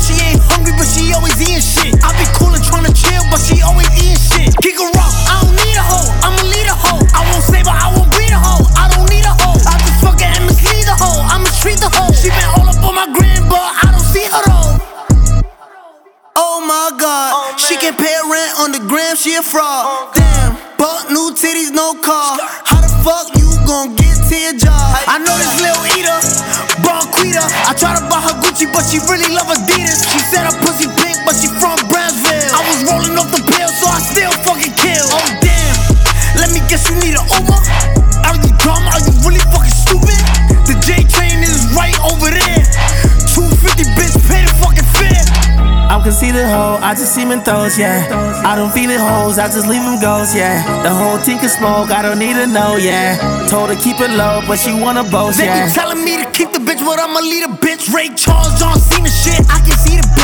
she ain't hungry, but she always eating shit. I be cool and tryna chill, but she always eating shit. Kick her off, I don't need a hoe, I'ma lead a hoe. I won't save her, I won't breed a hoe. I don't need a hoe, I just fuck her and mislead the hoe. I'ma treat the hoe. She been all up on my gram, but I don't see her though. Oh my God, she can pay rent on the gram, she a fraud. Damn, but new titties, no car. How the fuck you gon' get to your job? I know this little eater, Bonquita. I try to buy her Gucci, but she really love Adidas. She said her pussy pink, but she from Brownsville. I was rolling off the pill, so I still fucking kill. Oh damn, let me guess you need an Uber. Are you dumb? Are you really fucking stupid? The J train is right over there. 250 bitch, pay the fucking fare. I'm conceited hoe, I just see them throws, yeah. I don't feed it hoes, I just leave them ghosts, yeah. The whole team can smoke, I don't need to know, yeah. Told her keep it low, but she wanna boast, yeah. They be telling me to keep the bitch, but I'ma lead a bitch. Ray Charles, John Cena shit, I can see the